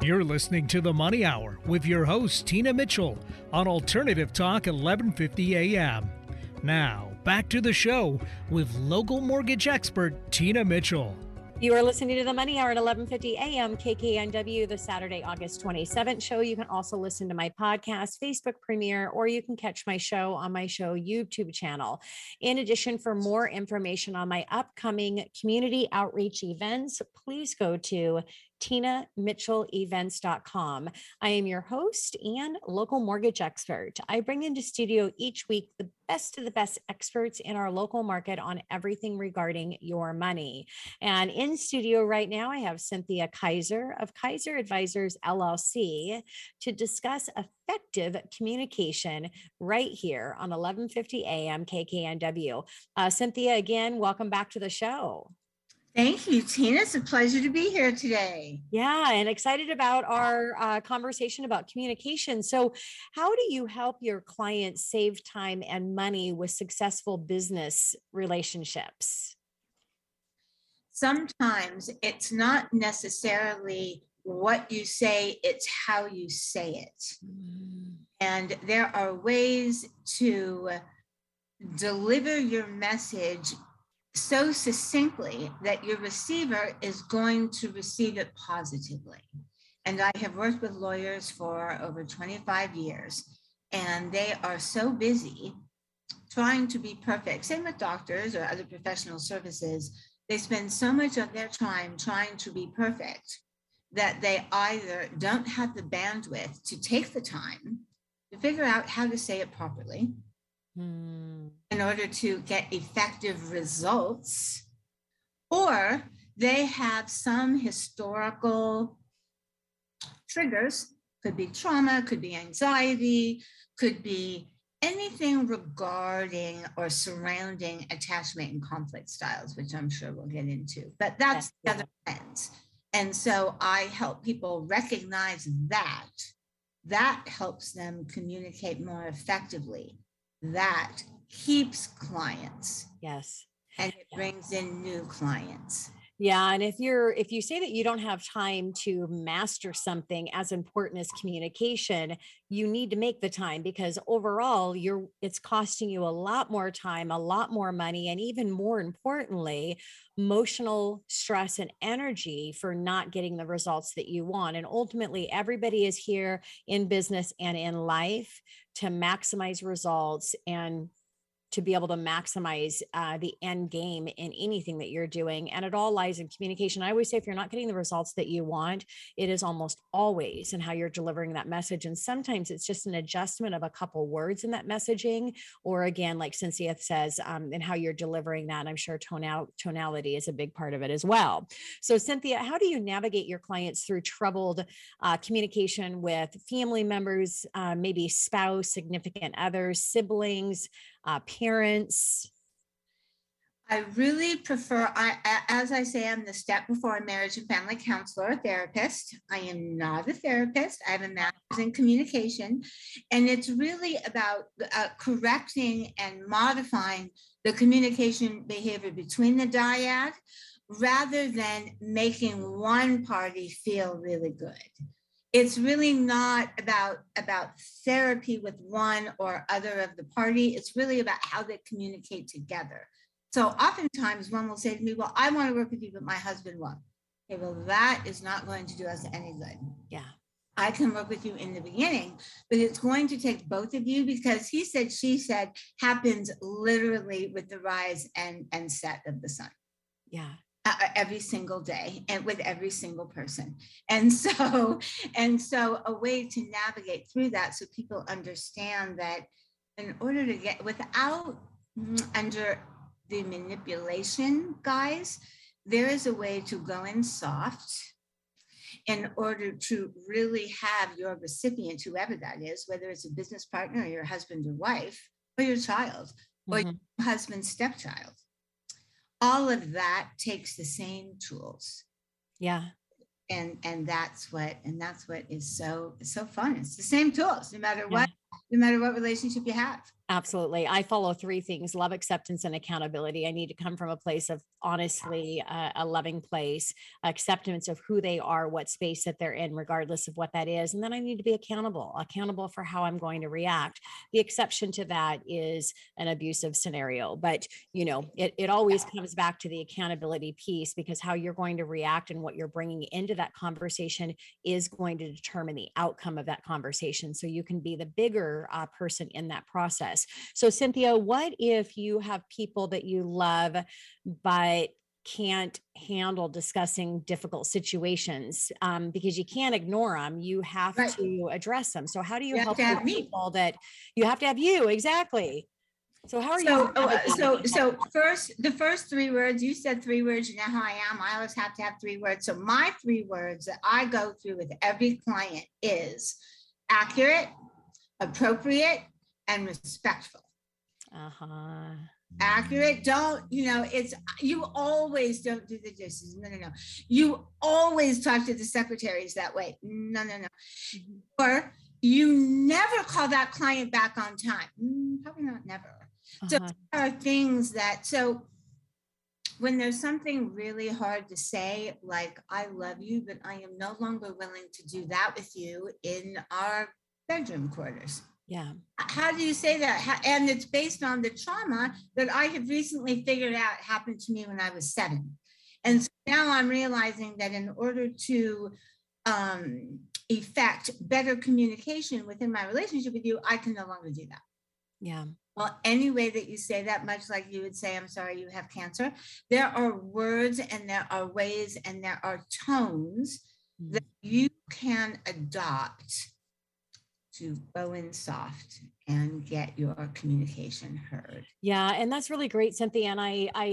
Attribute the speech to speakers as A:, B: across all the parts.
A: You're listening to The Money Hour with your host, Tina Mitchell, on Alternative Talk 1150 AM. Now, back to the show with local mortgage expert, Tina Mitchell.
B: You are listening to The Money Hour at 1150 AM KKNW, the Saturday, August 27th show. You can also listen to my podcast, Facebook premiere, or you can catch my show on my show YouTube channel. In addition, for more information on my upcoming community outreach events, please go to TinaMitchellEvents.com. I am your host and local mortgage expert. I bring into studio each week the best of the best experts in our local market on everything regarding your money. And in studio right now, I have Cynthia Kaiser of Kaiser Advisors LLC to discuss effective communication right here on 1150 AM KKNW. Cynthia, again, welcome back to the show.
C: Thank you, Tina. It's a pleasure to be here today.
B: Yeah, and excited about our conversation about communication. So how do you help your clients save time and money with successful business relationships?
C: Sometimes it's not necessarily what you say, it's how you say it. And there are ways to deliver your message so succinctly that your receiver is going to receive it positively. And I have worked with lawyers for over 25 years, and they are so busy trying to be perfect. Same with doctors or other professional services. They spend so much of their time trying to be perfect that they either don't have the bandwidth to take the time to figure out how to say it properly, in order to get effective results, or they have some historical triggers, could be trauma, could be anxiety, could be anything regarding or surrounding attachment and conflict styles, which I'm sure we'll get into, but that's the other end. And so I help people recognize that. That helps them communicate more effectively. That keeps clients.
B: Yes.
C: And it brings in new clients.
B: Yeah. And if you say that you don't have time to master something as important as communication, you need to make the time, because overall it's costing you a lot more time, a lot more money, and even more importantly, emotional stress and energy for not getting the results that you want. And ultimately, everybody is here in business and in life to maximize results and to be able to maximize the end game in anything that you're doing. And it all lies in communication. I always say, if you're not getting the results that you want, it is almost always in how you're delivering that message. And sometimes it's just an adjustment of a couple words in that messaging, or again, like Cynthia says, in how you're delivering that. And I'm sure tonality is a big part of it as well. So Cynthia, how do you navigate your clients through troubled communication with family members, maybe spouse, significant others, siblings, parents?
C: I really prefer, as I say, I'm the step before a marriage and family counselor, a therapist. I am not a therapist. I have a master's in communication. And it's really about correcting and modifying the communication behavior between the dyad, rather than making one party feel really good. It's really not about therapy with one or other of the party. It's really about how they communicate together. So oftentimes one will say to me, well, I want to work with you, but my husband won't. Okay, well, that is not going to do us any good.
B: Yeah.
C: I can work with you in the beginning, but it's going to take both of you, because he said, she said happens literally with the rise and set of the sun.
B: Yeah.
C: Every single day and with every single person. And so a way to navigate through that, so people understand that in order to get without under the manipulation, guys, there is a way to go in soft in order to really have your recipient, whoever that is, whether it's a business partner or your husband or wife or your child or your husband's stepchild. All of that takes the same tools.
B: Yeah.
C: And that's what is so fun. It's the same tools, no matter what relationship you have.
B: Absolutely. I follow three things: love, acceptance, and accountability. I need to come from a place of honestly a loving place, acceptance of who they are, what space that they're in, regardless of what that is. And then I need to be accountable for how I'm going to react. The exception to that is an abusive scenario. But, it always comes back to the accountability piece, because how you're going to react and what you're bringing into that conversation is going to determine the outcome of that conversation. So you can be the bigger person in that process. So, Cynthia, what if you have people that you love, but can't handle discussing difficult situations because you can't ignore them? You have
C: Right.
B: to address them. So how do you
C: You have
B: help
C: to have
B: with
C: me.
B: people that you have to have you? Exactly. So how are you?
C: So first, the first three words, you said three words, you know how I am. I always have to have three words. So my three words that I go through with every client is accurate, appropriate, and respectful. Accurate. Don't, you always don't do the dishes. No. You always talk to the secretaries that way. No. Or you never call that client back on time. Probably not never. So there are things that, so when there's something really hard to say, like, I love you, but I am no longer willing to do that with you in our bedroom quarters.
B: Yeah.
C: How do you say that? And it's based on the trauma that I have recently figured out happened to me when I was 7. And so now I'm realizing that in order to effect better communication within my relationship with you, I can no longer do that.
B: Yeah.
C: Well, any way that you say that, much like you would say, I'm sorry, you have cancer, there are words and there are ways and there are tones that you can adopt to go in soft and get your communication heard.
B: Yeah. And that's really great, Cynthia. And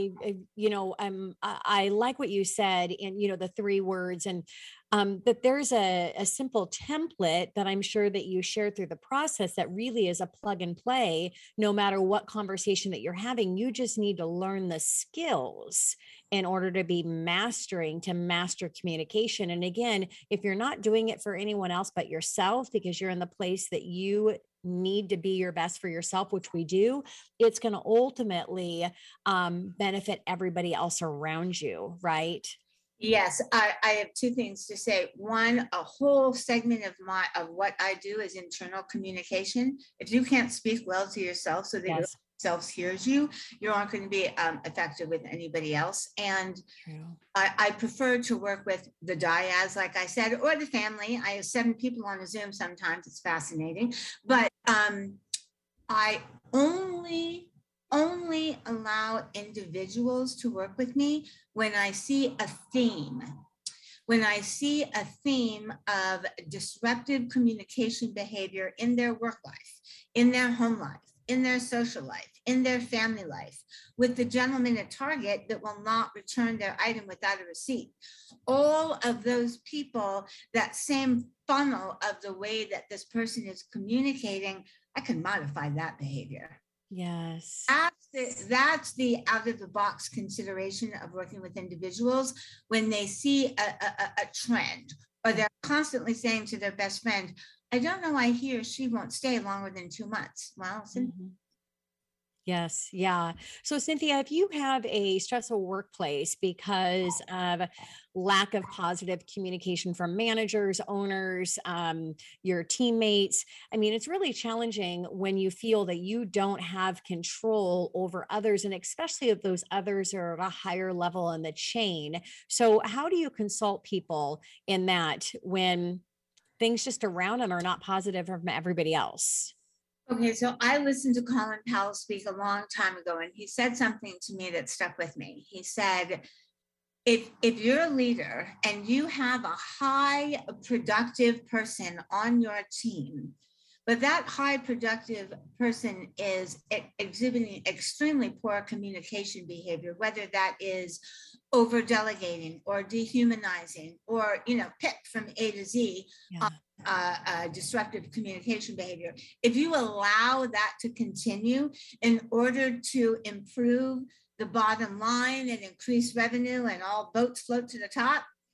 B: I like what you said in, the three words, and that there's a simple template that I'm sure that you shared through the process that really is a plug and play. No matter what conversation that you're having, you just need to learn the skills in order to master communication. And again, if you're not doing it for anyone else but yourself, because you're in the place that you need to be your best for yourself, which we do, it's going to ultimately benefit everybody else around you, right?
C: Yes, I have two things to say. One, a whole segment of what I do is internal communication. If you can't speak well to yourself so that yourself hears you, you aren't going to be effective with anybody else. And I prefer to work with the dyads, like I said, or the family. I have 7 people on a Zoom sometimes. It's fascinating. But I only allow individuals to work with me when I see a theme. When I see a theme of disruptive communication behavior in their work life, in their home life, in their social life, in their family life, with the gentleman at Target that will not return their item without a receipt. All of those people, that same funnel of the way that this person is communicating, I can modify that behavior.
B: Yes.
C: That's the out of the box consideration of working with individuals when they see a trend, or they're constantly saying to their best friend, I don't know why he or she won't stay longer than 2 months. Well,
B: Yes. Yeah. So, Cynthia, if you have a stressful workplace because of lack of positive communication from managers, owners, your teammates, I mean, it's really challenging when you feel that you don't have control over others, and especially if those others are at a higher level in the chain. So, how do you consult people in that when things just around them are not positive from everybody else?
C: Okay, so I listened to Colin Powell speak a long time ago, and he said something to me that stuck with me. He said, if you're a leader and you have a high productive person on your team, but that high productive person is exhibiting extremely poor communication behavior, whether that is over delegating or dehumanizing or, pick from A to Z, disruptive communication behavior. If you allow that to continue in order to improve the bottom line and increase revenue and all boats float to the top,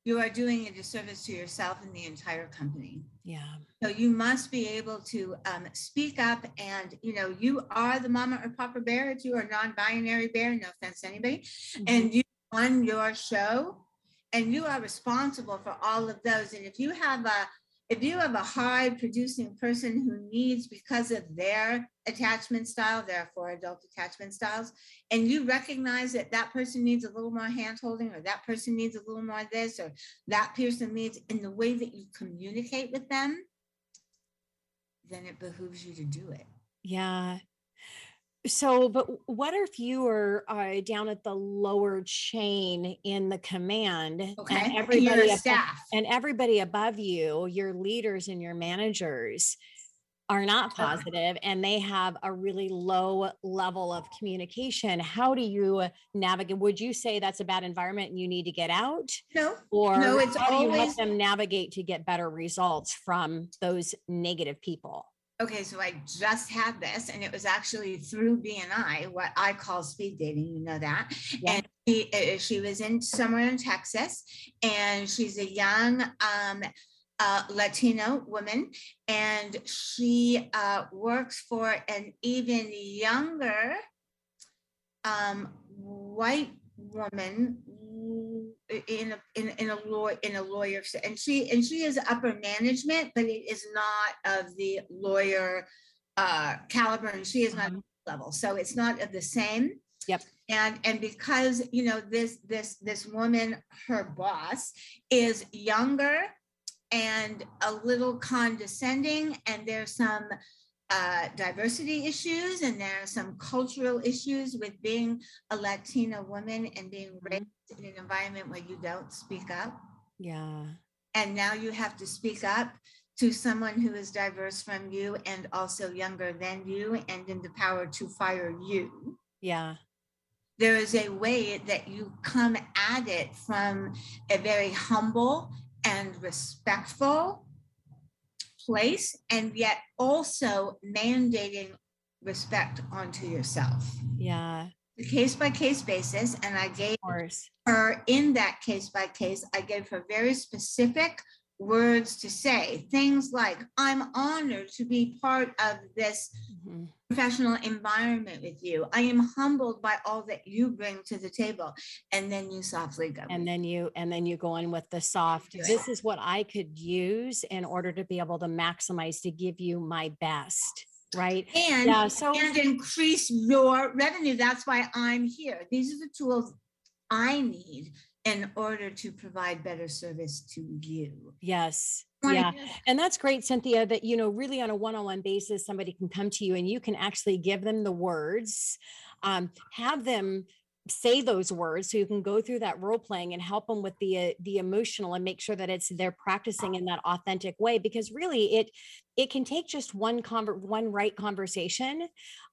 C: you are doing a disservice to yourself and the entire company.
B: Yeah.
C: So you must be able to speak up, and you are the mama or papa bear. If you are non-binary bear, no offense to anybody, and you run your show, and you are responsible for all of those. And if you have a high producing person who needs, because of their attachment style, there are 4 adult attachment styles, and you recognize that that person needs a little more hand holding, or that person needs a little more this, or that person needs, in the way that you communicate with them, then it behooves you to do it.
B: Yeah. So, but what if you are down at the lower chain in the command,
C: Okay.
B: and
C: everybody staff,
B: and everybody above you, your leaders and your managers, are not positive, and they have a really low level of communication? How do you navigate? Would you say that's a bad environment and you need to get out?
C: No,
B: Or
C: no, it's
B: how do you help
C: always
B: them navigate to get better results from those negative people?
C: okay. So I just had this, and it was actually through BNI, what I call speed dating. You know that.
B: Yeah.
C: And she was in somewhere in Texas, and she's a young Latino woman, and she works for an even younger white woman in a lawyer, and she is upper management, but it is not of the lawyer caliber, and she is not level, so it's not of the same.
B: Yep.
C: And because this woman, her boss, is younger and a little condescending, and there's some diversity issues, and there are some cultural issues with being a Latina woman and being raised in an environment where you don't speak up.
B: Yeah.
C: And now you have to speak up to someone who is diverse from you and also younger than you and in the power to fire you.
B: Yeah.
C: There is a way that you come at it from a very humble and respectful place, and yet also mandating respect onto yourself.
B: Yeah.
C: The case by case basis. And I gave
B: course.
C: her, in that case by case, I gave her very specific words to say, things like, I'm honored to be part of this professional environment with you. I am humbled by all that you bring to the table. And then you softly go.
B: And then you go in with the soft, this is what I could use in order to be able to maximize, to give you my best. Right.
C: And,
B: yeah, so,
C: and increase your revenue. That's why I'm here. These are the tools I need in order to provide better service to you.
B: Yes. Yeah. And that's great, Cynthia, that, really on a one-on-one basis, somebody can come to you and you can actually give them the words, have them say those words, so you can go through that role playing and help them with the emotional, and make sure that they're practicing in that authentic way, because really it can take just one right conversation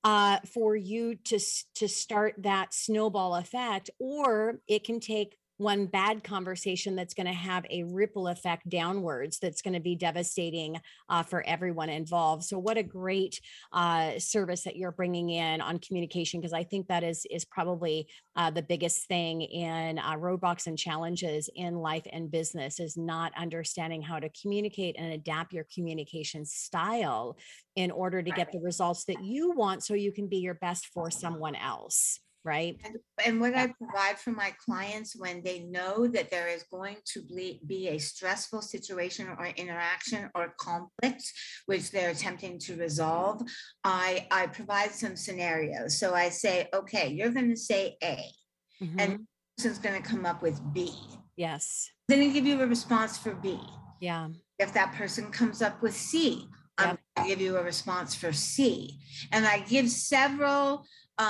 B: for you to start that snowball effect, or it can take one bad conversation that's going to have a ripple effect downwards that's going to be devastating for everyone involved. So what a great service that you're bringing in on communication, because I think that is probably the biggest thing in roadblocks and challenges in life and business, is not understanding how to communicate and adapt your communication style in order to get the results that you want, so you can be your best for someone else. Right.
C: And what I provide for my clients when they know that there is going to be a stressful situation or interaction or conflict which they're attempting to resolve, I provide some scenarios. So I say, okay, you're going to say A, and the person's going to come up with B.
B: Yes.
C: I'm going to give you a response for B.
B: Yeah.
C: If that person comes up with C, I'm going to give you a response for C. And I give several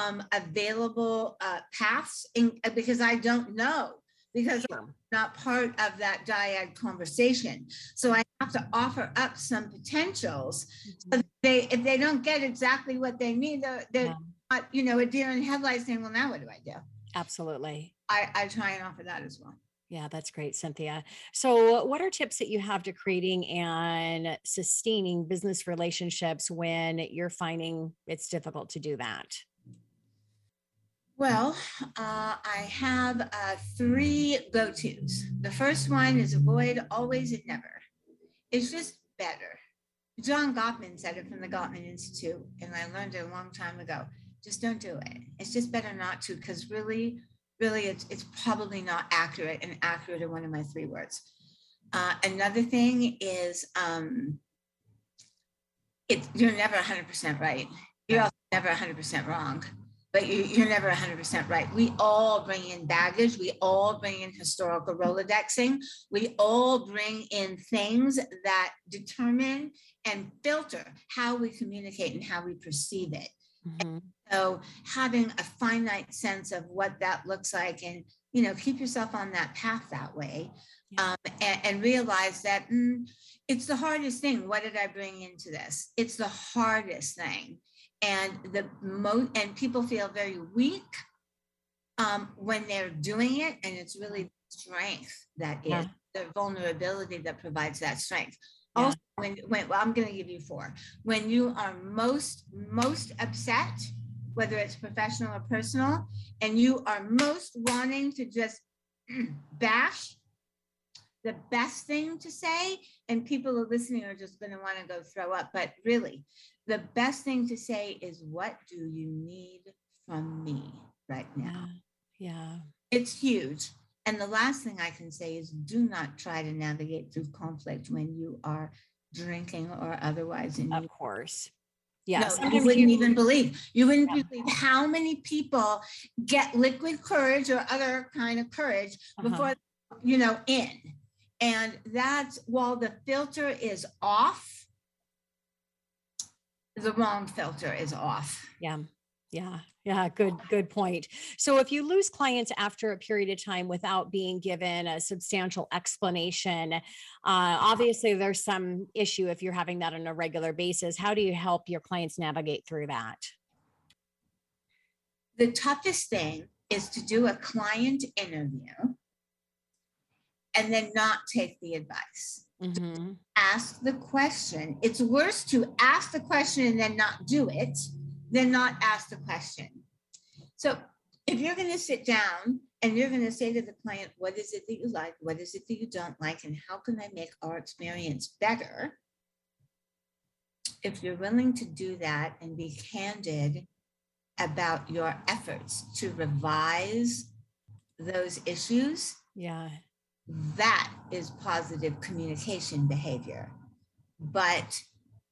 C: available paths, because I don't know, because I'm not part of that dyad conversation. So I have to offer up some potentials. So if they don't get exactly what they need, they're not, a deer in headlights saying, well, now what do I do?
B: Absolutely.
C: I try and offer that as well.
B: Yeah, that's great, Cynthia. So what are tips that you have to creating and sustaining business relationships when you're finding it's difficult to do that?
C: Well, I have three go-tos. The first one is avoid always and never. It's just better. John Gottman said it from the Gottman Institute, and I learned it a long time ago. Just don't do it. It's just better not to, because really, it's probably not accurate, and accurate are one of my three words. Another thing is you're never 100% right. You're also never 100% wrong, but you're never 100% right. We all bring in baggage. We all bring in historical Rolodexing. We all bring in things that determine and filter how we communicate and how we perceive it. Mm-hmm. So having a finite sense of what that looks like, and, keep yourself on that path that way. Yeah. And realize that it's the hardest thing. What did I bring into this? It's the hardest thing. And and people feel very weak when they're doing it. And it's really strength that is the vulnerability that provides that strength. Yeah. Also, well, I'm going to give you four. When you are most upset, whether it's professional or personal, and you are most wanting to just bash, the best thing to say, and people who are listening are just going to want to go throw up, but really, the best thing to say is, what do you need from me right now?
B: Yeah.
C: It's huge. And the last thing I can say is, do not try to navigate through conflict when you are drinking or otherwise.
B: Of course. Yes.
C: No, you wouldn't even believe. You wouldn't believe how many people get liquid courage or other kind of courage before, in. And that's, while the filter is off, the wrong filter is off.
B: Yeah. Good point. So if you lose clients after a period of time without being given a substantial explanation, obviously there's some issue if you're having that on a regular basis. How do you help your clients navigate through that?
C: The toughest thing is to do a client interview and then not take the advice. Mm-hmm. Ask the question. It's worse to ask the question and then not do it than not ask the question. So if you're going to sit down and you're going to say to the client, what is it that you like? What is it that you don't like? And how can I make our experience better? If you're willing to do that and be candid about your efforts to revise those issues, that is positive communication behavior. But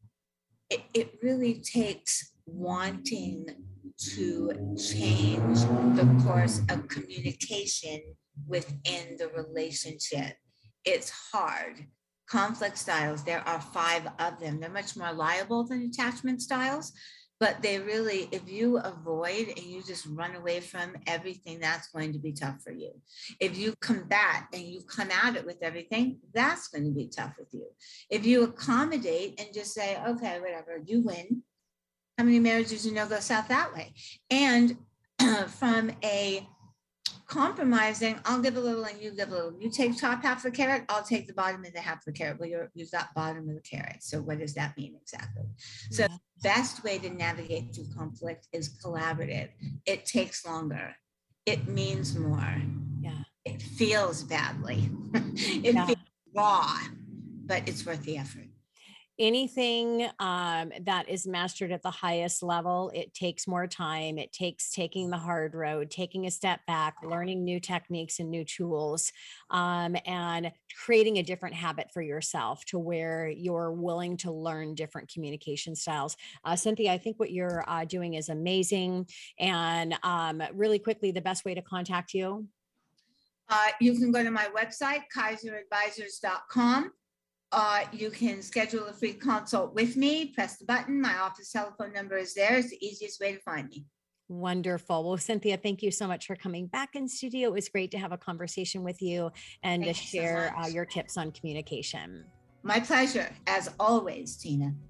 C: it really takes wanting to change the course of communication within the relationship. It's hard. Conflict styles, there are 5 of them. They're much more liable than attachment styles, but they really, if you avoid and you just run away from everything, that's going to be tough for you. If you combat and you come at it with everything, that's going to be tough with you. If you accommodate and just say, okay, whatever, you win. How many marriages go south that way? And from a compromising, I'll give a little and you give a little. You take top half of the carrot, I'll take the bottom of the half of the carrot. Well, you've got bottom of the carrot. So what does that mean exactly? So the best way to navigate through conflict is collaborative. It takes longer. It means more.
B: Yeah.
C: It feels badly. It feels raw, but it's worth the effort.
B: Anything that is mastered at the highest level, it takes more time. It takes taking the hard road, taking a step back, learning new techniques and new tools, and creating a different habit for yourself to where you're willing to learn different communication styles. Cynthia, I think what you're doing is amazing. And really quickly, the best way to contact you?
C: You can go to my website, kaiseradvisors.com. You can schedule a free consult with me, press the button. My office telephone number is there. It's the easiest way to find me.
B: Wonderful. Well, Cynthia, thank you so much for coming back in studio. It was great to have a conversation with you and to share your tips on communication.
C: My pleasure, as always, Tina.